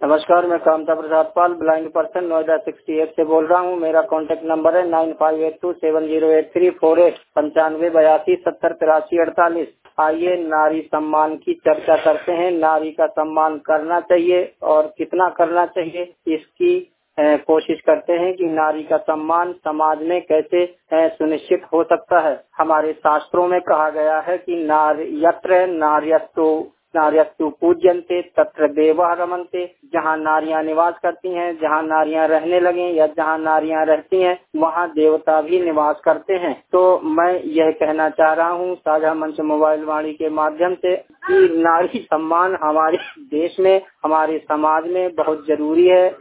नमस्कार, मैं Kamta Prasad Pal blind person Noida 68 से बोल रहा हूँ। मेरा कॉन्टेक्ट नंबर है 9582708348 9582708348। आइए नारी सम्मान की चर्चा करते हैं। नारी का सम्मान करना चाहिए और कितना करना चाहिए इसकी कोशिश करते हैं कि नारी का सम्मान समाज में कैसे सुनिश्चित हो सकता है। हमारे शास्त्रों में कहा गया है कि यत्र नार्यस्तु पूज्यन्ते तत्र देवः रमन्ते। जहाँ नारियां निवास करती हैं, जहाँ नारियां रहने लगे या जहाँ नारियां रहती हैं, वहाँ देवता भी निवास करते हैं। तो मैं यह कहना चाह रहा हूँ साझा मंच मोबाइल वाणी के माध्यम से कि नारी सम्मान हमारे देश में, हमारे समाज में बहुत जरूरी है।